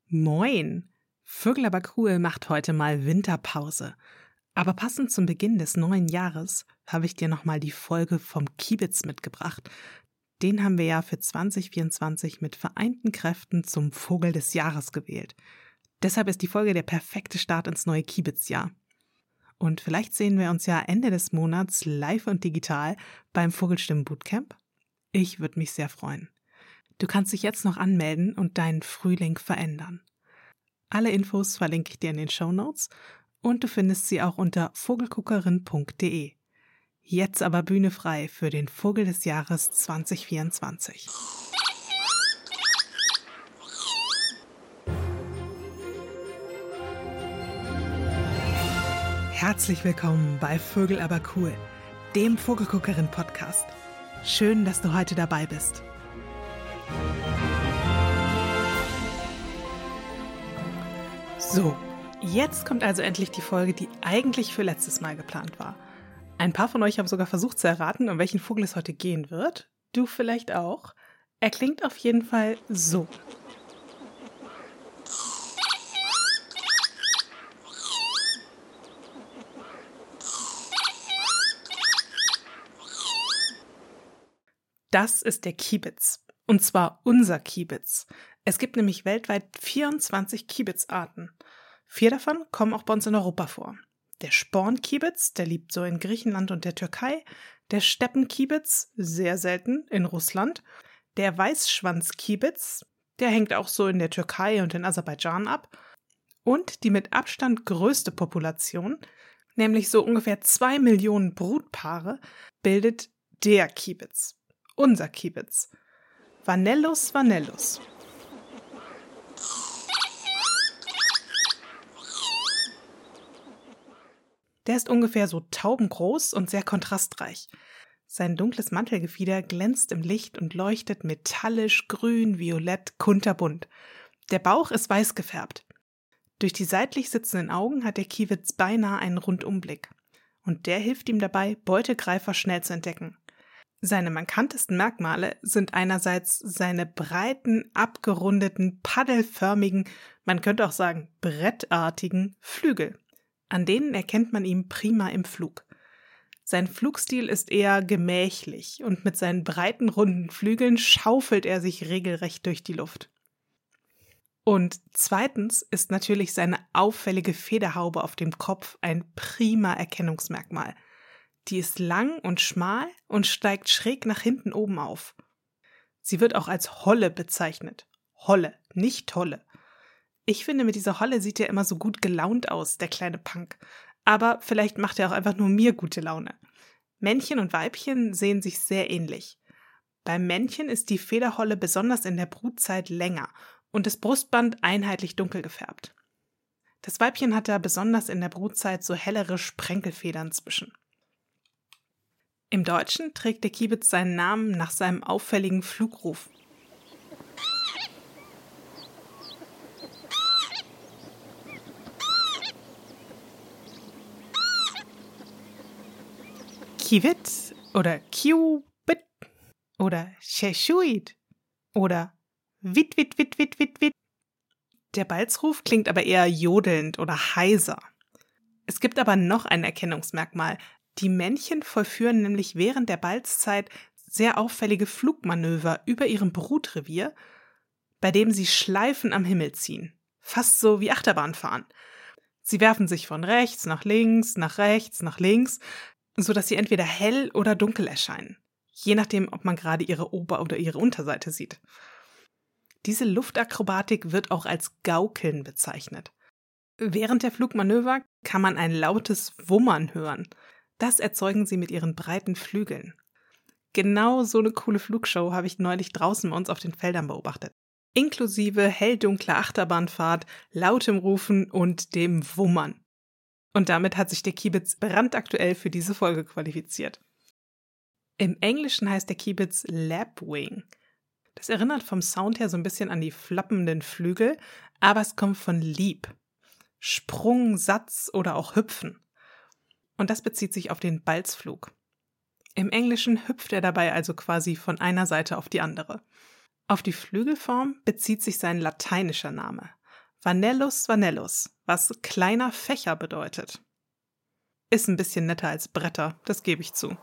Moin! Vögel aber cool macht heute mal Winterpause. Aber passend zum Beginn des neuen Jahres habe ich dir nochmal die Folge vom Kiebitz mitgebracht. Den haben wir ja für 2024 mit vereinten Kräften zum Vogel des Jahres gewählt. Deshalb ist die Folge der perfekte Start ins neue Kiebitzjahr. Und vielleicht sehen wir uns ja Ende des Monats live und digital beim Vogelstimmen-Bootcamp. Ich würde mich sehr freuen. Du kannst dich jetzt noch anmelden und deinen Frühling verändern. Alle Infos verlinke ich dir in den Shownotes und du findest sie auch unter vogelguckerin.de. Jetzt aber Bühne frei für den Vogel des Jahres 2024. Herzlich willkommen bei Vögel aber cool, dem Vogelguckerin-Podcast. Schön, dass du heute dabei bist. So, jetzt kommt also endlich die Folge, die eigentlich für letztes Mal geplant war. Ein paar von euch haben sogar versucht zu erraten, um welchen Vogel es heute gehen wird. Du vielleicht auch. Er klingt auf jeden Fall so. Das ist der Kiebitz. Und zwar unser Kiebitz. Es gibt nämlich weltweit 24 Kiebitzarten. 4 davon kommen auch bei uns in Europa vor. Der Spornkiebitz, der lebt so in Griechenland und der Türkei. Der Steppenkiebitz, sehr selten, in Russland. Der Weißschwanzkiebitz, der hängt auch so in der Türkei und in Aserbaidschan ab. Und die mit Abstand größte Population, nämlich so ungefähr 2 Millionen Brutpaare, bildet der Kiebitz. Unser Kiebitz. Vanellus vanellus. Der ist ungefähr so taubengroß und sehr kontrastreich. Sein dunkles Mantelgefieder glänzt im Licht und leuchtet metallisch, grün, violett, kunterbunt. Der Bauch ist weiß gefärbt. Durch die seitlich sitzenden Augen hat der Kiebitz beinahe einen Rundumblick. Und der hilft ihm dabei, Beutegreifer schnell zu entdecken. Seine markantesten Merkmale sind einerseits seine breiten, abgerundeten, paddelförmigen, man könnte auch sagen brettartigen Flügel. An denen erkennt man ihn prima im Flug. Sein Flugstil ist eher gemächlich und mit seinen breiten, runden Flügeln schaufelt er sich regelrecht durch die Luft. Und zweitens ist natürlich seine auffällige Federhaube auf dem Kopf ein prima Erkennungsmerkmal. Die ist lang und schmal und steigt schräg nach hinten oben auf. Sie wird auch als Holle bezeichnet. Holle, nicht Tolle. Ich finde, mit dieser Holle sieht er immer so gut gelaunt aus, der kleine Punk. Aber vielleicht macht er auch einfach nur mir gute Laune. Männchen und Weibchen sehen sich sehr ähnlich. Beim Männchen ist die Federholle besonders in der Brutzeit länger und das Brustband einheitlich dunkel gefärbt. Das Weibchen hat da besonders in der Brutzeit so hellere Sprenkelfedern zwischen. Im Deutschen trägt der Kiebitz seinen Namen nach seinem auffälligen Flugruf. Kiewit oder Kiubit oder Tschechui oder Wit, wit, wit, wit, wit, wit. Der Balzruf klingt aber eher jodelnd oder heiser. Es gibt aber noch ein Erkennungsmerkmal. Die Männchen vollführen nämlich während der Balzzeit sehr auffällige Flugmanöver über ihrem Brutrevier, bei dem sie Schleifen am Himmel ziehen. Fast so wie Achterbahnfahren. Sie werfen sich von rechts, nach links, sodass sie entweder hell oder dunkel erscheinen. Je nachdem, ob man gerade ihre Ober- oder ihre Unterseite sieht. Diese Luftakrobatik wird auch als Gaukeln bezeichnet. Während der Flugmanöver kann man ein lautes Wummern hören. Das erzeugen sie mit ihren breiten Flügeln. Genau so eine coole Flugshow habe ich neulich draußen bei uns auf den Feldern beobachtet. Inklusive helldunkler Achterbahnfahrt, lautem Rufen und dem Wummern. Und damit hat sich der Kiebitz brandaktuell für diese Folge qualifiziert. Im Englischen heißt der Kiebitz Lapwing. Das erinnert vom Sound her so ein bisschen an die flappenden Flügel, aber es kommt von Leap. Sprung, Satz oder auch Hüpfen. Und das bezieht sich auf den Balzflug. Im Englischen hüpft er dabei also quasi von einer Seite auf die andere. Auf die Flügelform bezieht sich sein lateinischer Name. Vanellus vanellus, was kleiner Fächer bedeutet. Ist ein bisschen netter als Bretter, das gebe ich zu.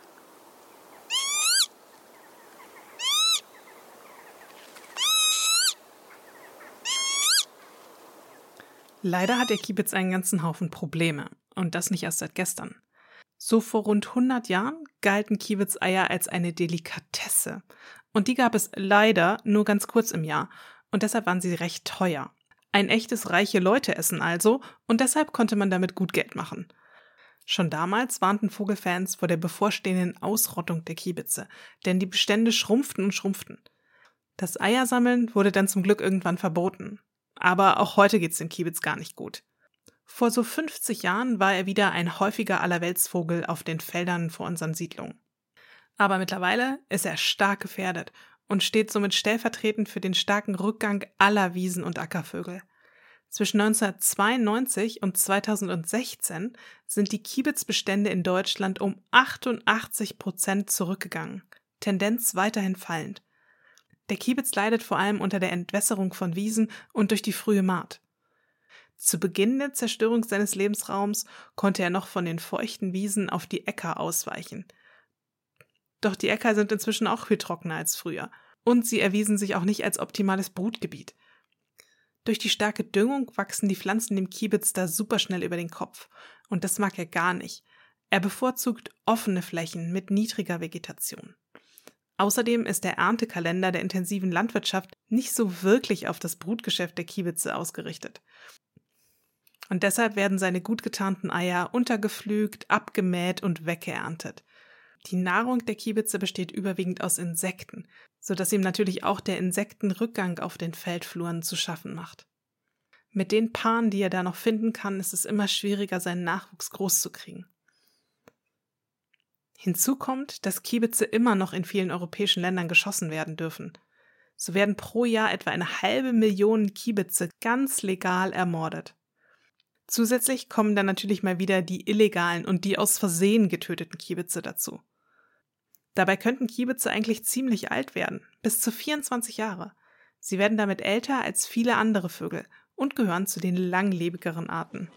Leider hat der Kiebitz einen ganzen Haufen Probleme. Und das nicht erst seit gestern. So vor rund 100 Jahren galten Kiebitz-Eier als eine Delikatesse. Und die gab es leider nur ganz kurz im Jahr. Und deshalb waren sie recht teuer. Ein echtes reiche Leute-Essen also. Und deshalb konnte man damit gut Geld machen. Schon damals warnten Vogelfans vor der bevorstehenden Ausrottung der Kiebitze. Denn die Bestände schrumpften und schrumpften. Das Eiersammeln wurde dann zum Glück irgendwann verboten. Aber auch heute geht's dem Kiebitz gar nicht gut. Vor so 50 Jahren war er wieder ein häufiger Allerweltsvogel auf den Feldern vor unseren Siedlungen. Aber mittlerweile ist er stark gefährdet und steht somit stellvertretend für den starken Rückgang aller Wiesen- und Ackervögel. Zwischen 1992 und 2016 sind die Kiebitzbestände in Deutschland um 88% zurückgegangen, Tendenz weiterhin fallend. Der Kiebitz leidet vor allem unter der Entwässerung von Wiesen und durch die frühe Maat. Zu Beginn der Zerstörung seines Lebensraums konnte er noch von den feuchten Wiesen auf die Äcker ausweichen. Doch die Äcker sind inzwischen auch viel trockener als früher und sie erwiesen sich auch nicht als optimales Brutgebiet. Durch die starke Düngung wachsen die Pflanzen dem Kiebitz da superschnell über den Kopf und das mag er gar nicht. Er bevorzugt offene Flächen mit niedriger Vegetation. Außerdem ist der Erntekalender der intensiven Landwirtschaft nicht so wirklich auf das Brutgeschäft der Kiebitze ausgerichtet. Und deshalb werden seine gut getarnten Eier untergepflügt, abgemäht und weggeerntet. Die Nahrung der Kiebitze besteht überwiegend aus Insekten, sodass ihm natürlich auch der Insektenrückgang auf den Feldfluren zu schaffen macht. Mit den Paaren, die er da noch finden kann, ist es immer schwieriger, seinen Nachwuchs groß zu kriegen. Hinzu kommt, dass Kiebitze immer noch in vielen europäischen Ländern geschossen werden dürfen. So werden pro Jahr etwa 500.000 Kiebitze ganz legal ermordet. Zusätzlich kommen dann natürlich mal wieder die illegalen und die aus Versehen getöteten Kiebitze dazu. Dabei könnten Kiebitze eigentlich ziemlich alt werden, bis zu 24 Jahre. Sie werden damit älter als viele andere Vögel und gehören zu den langlebigeren Arten.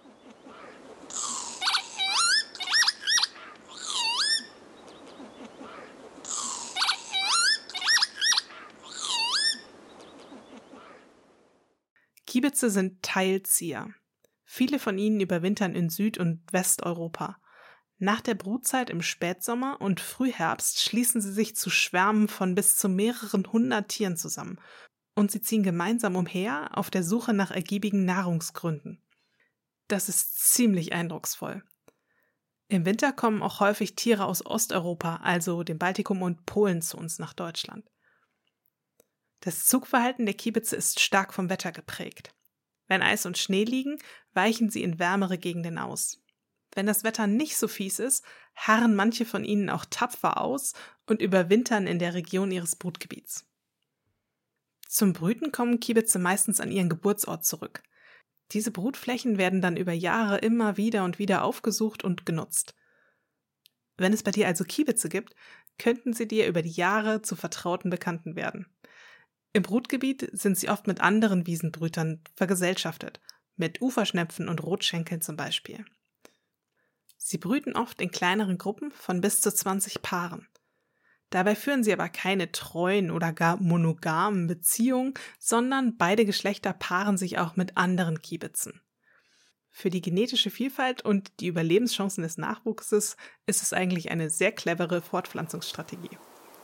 Kiebitze sind Teilzieher. Viele von ihnen überwintern in Süd- und Westeuropa. Nach der Brutzeit im Spätsommer und Frühherbst schließen sie sich zu Schwärmen von bis zu mehreren 100 Tieren zusammen und sie ziehen gemeinsam umher auf der Suche nach ergiebigen Nahrungsgründen. Das ist ziemlich eindrucksvoll. Im Winter kommen auch häufig Tiere aus Osteuropa, also dem Baltikum und Polen, zu uns nach Deutschland. Das Zugverhalten der Kiebitze ist stark vom Wetter geprägt. Wenn Eis und Schnee liegen, weichen sie in wärmere Gegenden aus. Wenn das Wetter nicht so fies ist, harren manche von ihnen auch tapfer aus und überwintern in der Region ihres Brutgebiets. Zum Brüten kommen Kiebitze meistens an ihren Geburtsort zurück. Diese Brutflächen werden dann über Jahre immer wieder und wieder aufgesucht und genutzt. Wenn es bei dir also Kiebitze gibt, könnten sie dir über die Jahre zu vertrauten Bekannten werden. Im Brutgebiet sind sie oft mit anderen Wiesenbrütern vergesellschaftet, mit Uferschnepfen und Rotschenkeln zum Beispiel. Sie brüten oft in kleineren Gruppen von bis zu 20 Paaren. Dabei führen sie aber keine treuen oder gar monogamen Beziehungen, sondern beide Geschlechter paaren sich auch mit anderen Kiebitzen. Für die genetische Vielfalt und die Überlebenschancen des Nachwuchses ist es eigentlich eine sehr clevere Fortpflanzungsstrategie.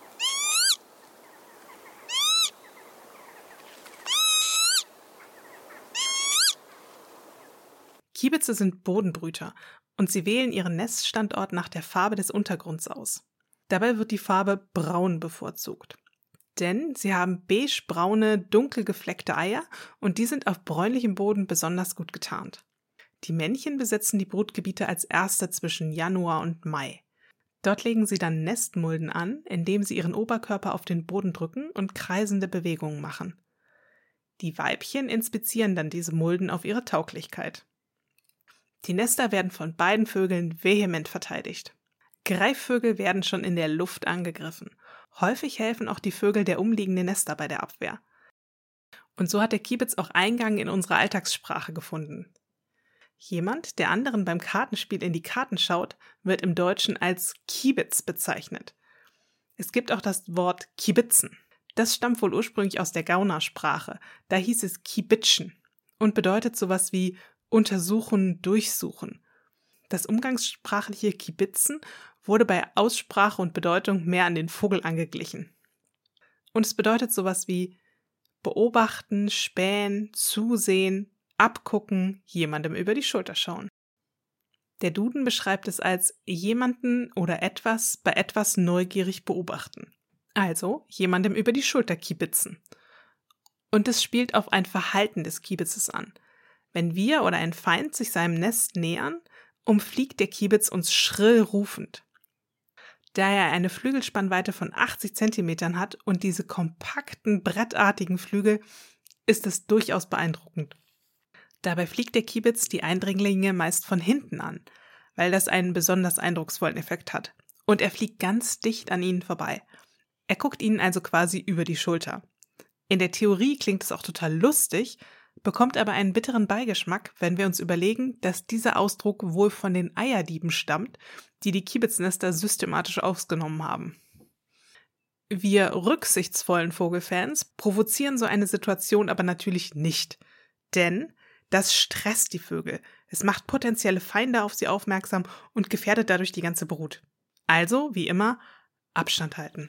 Kiebitze sind Bodenbrüter und sie wählen ihren Neststandort nach der Farbe des Untergrunds aus. Dabei wird die Farbe braun bevorzugt. Denn sie haben beige-braune, dunkel gefleckte Eier und die sind auf bräunlichem Boden besonders gut getarnt. Die Männchen besetzen die Brutgebiete als erste zwischen Januar und Mai. Dort legen sie dann Nestmulden an, indem sie ihren Oberkörper auf den Boden drücken und kreisende Bewegungen machen. Die Weibchen inspizieren dann diese Mulden auf ihre Tauglichkeit. Die Nester werden von beiden Vögeln vehement verteidigt. Greifvögel werden schon in der Luft angegriffen. Häufig helfen auch die Vögel der umliegenden Nester bei der Abwehr. Und so hat der Kiebitz auch Eingang in unsere Alltagssprache gefunden. Jemand, der anderen beim Kartenspiel in die Karten schaut, wird im Deutschen als Kiebitz bezeichnet. Es gibt auch das Wort Kiebitzen. Das stammt wohl ursprünglich aus der Gaunersprache. Da hieß es Kiebitschen und bedeutet sowas wie untersuchen, durchsuchen. Das umgangssprachliche Kiebitzen wurde bei Aussprache und Bedeutung mehr an den Vogel angeglichen. Und es bedeutet sowas wie beobachten, spähen, zusehen, abgucken, jemandem über die Schulter schauen. Der Duden beschreibt es als jemanden oder etwas bei etwas neugierig beobachten. Also jemandem über die Schulter kiebitzen. Und es spielt auf ein Verhalten des Kiebitzes an. Wenn wir oder ein Feind sich seinem Nest nähern, umfliegt der Kiebitz uns schrill rufend. Da er eine Flügelspannweite von 80 Zentimetern hat und diese kompakten, brettartigen Flügel, ist es durchaus beeindruckend. Dabei fliegt der Kiebitz die Eindringlinge meist von hinten an, weil das einen besonders eindrucksvollen Effekt hat. Und er fliegt ganz dicht an ihnen vorbei. Er guckt ihnen also quasi über die Schulter. In der Theorie klingt es auch total lustig, bekommt aber einen bitteren Beigeschmack, wenn wir uns überlegen, dass dieser Ausdruck wohl von den Eierdieben stammt, die die Kiebitznester systematisch ausgenommen haben. Wir rücksichtsvollen Vogelfans provozieren so eine Situation aber natürlich nicht, denn das stresst die Vögel. Es macht potenzielle Feinde auf sie aufmerksam und gefährdet dadurch die ganze Brut. Also, wie immer, Abstand halten.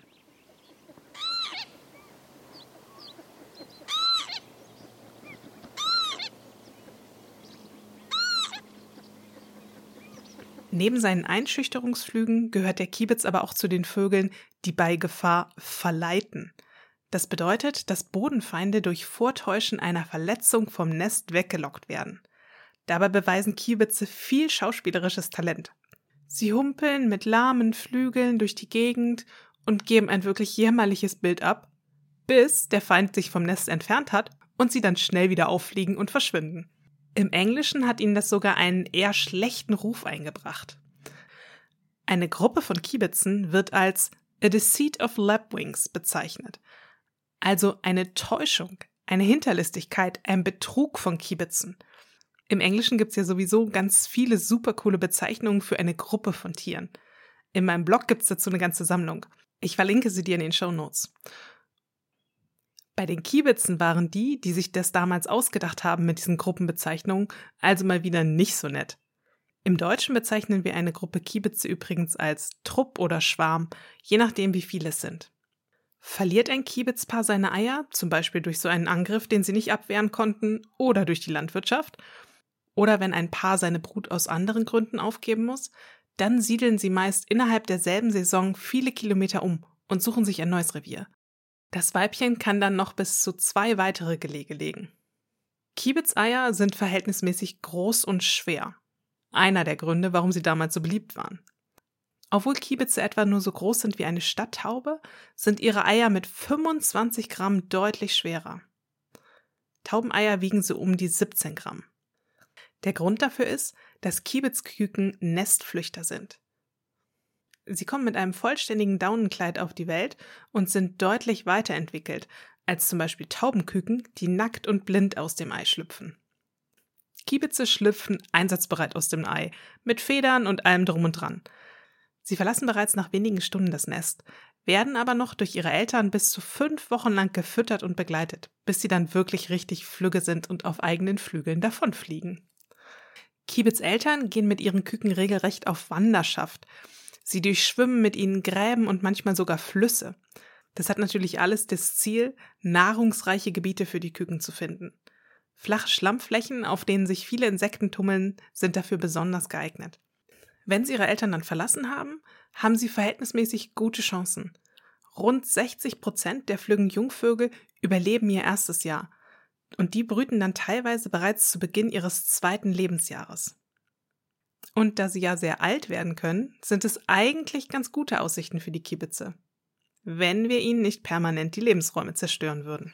Neben seinen Einschüchterungsflügen gehört der Kiebitz aber auch zu den Vögeln, die bei Gefahr verleiten. Das bedeutet, dass Bodenfeinde durch Vortäuschen einer Verletzung vom Nest weggelockt werden. Dabei beweisen Kiebitze viel schauspielerisches Talent. Sie humpeln mit lahmen Flügeln durch die Gegend und geben ein wirklich jämmerliches Bild ab, bis der Feind sich vom Nest entfernt hat und sie dann schnell wieder auffliegen und verschwinden. Im Englischen hat ihnen das sogar einen eher schlechten Ruf eingebracht. Eine Gruppe von Kiebitzen wird als a deceit of lapwings bezeichnet. Also eine Täuschung, eine Hinterlistigkeit, ein Betrug von Kiebitzen. Im Englischen gibt es ja sowieso ganz viele supercoole Bezeichnungen für eine Gruppe von Tieren. In meinem Blog gibt es dazu eine ganze Sammlung. Ich verlinke sie dir in den Shownotes. Bei den Kiebitzen waren die sich das damals ausgedacht haben mit diesen Gruppenbezeichnungen, also mal wieder nicht so nett. Im Deutschen bezeichnen wir eine Gruppe Kiebitze übrigens als Trupp oder Schwarm, je nachdem wie viele es sind. Verliert ein Kiebitzpaar seine Eier, zum Beispiel durch so einen Angriff, den sie nicht abwehren konnten, oder durch die Landwirtschaft, oder wenn ein Paar seine Brut aus anderen Gründen aufgeben muss, dann siedeln sie meist innerhalb derselben Saison viele Kilometer um und suchen sich ein neues Revier. Das Weibchen kann dann noch bis zu 2 weitere Gelege legen. Kiebitzeier sind verhältnismäßig groß und schwer. Einer der Gründe, warum sie damals so beliebt waren. Obwohl Kiebitze etwa nur so groß sind wie eine Stadttaube, sind ihre Eier mit 25 Gramm deutlich schwerer. Taubeneier wiegen so um die 17 Gramm. Der Grund dafür ist, dass Kiebitzküken Nestflüchter sind. Sie kommen mit einem vollständigen Daunenkleid auf die Welt und sind deutlich weiterentwickelt als zum Beispiel Taubenküken, die nackt und blind aus dem Ei schlüpfen. Kiebitze schlüpfen einsatzbereit aus dem Ei, mit Federn und allem drum und dran. Sie verlassen bereits nach wenigen Stunden das Nest, werden aber noch durch ihre Eltern bis zu 5 Wochen lang gefüttert und begleitet, bis sie dann wirklich richtig flügge sind und auf eigenen Flügeln davonfliegen. Kiebitzeltern gehen mit ihren Küken regelrecht auf Wanderschaft. Sie durchschwimmen mit ihnen Gräben und manchmal sogar Flüsse. Das hat natürlich alles das Ziel, nahrungsreiche Gebiete für die Küken zu finden. Flache Schlammflächen, auf denen sich viele Insekten tummeln, sind dafür besonders geeignet. Wenn sie ihre Eltern dann verlassen haben, haben sie verhältnismäßig gute Chancen. Rund 60% der flüggen Jungvögel überleben ihr erstes Jahr. Und die brüten dann teilweise bereits zu Beginn ihres 2. Lebensjahres. Und da sie ja sehr alt werden können, sind es eigentlich ganz gute Aussichten für die Kiebitze. Wenn wir ihnen nicht permanent die Lebensräume zerstören würden.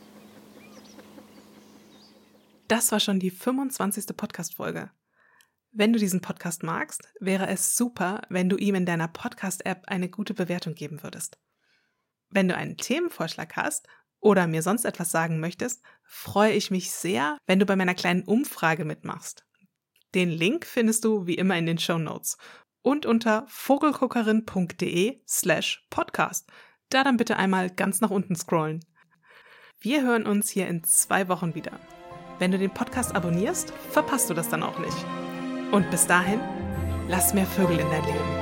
Das war schon die 25. Podcast-Folge. Wenn du diesen Podcast magst, wäre es super, wenn du ihm in deiner Podcast-App eine gute Bewertung geben würdest. Wenn du einen Themenvorschlag hast oder mir sonst etwas sagen möchtest, freue ich mich sehr, wenn du bei meiner kleinen Umfrage mitmachst. Den Link findest du wie immer in den Shownotes und unter vogelguckerin.de/podcast. Da dann bitte einmal ganz nach unten scrollen. Wir hören uns hier in 2 Wochen wieder. Wenn du den Podcast abonnierst, verpasst du das dann auch nicht. Und bis dahin, lass mehr Vögel in dein Leben.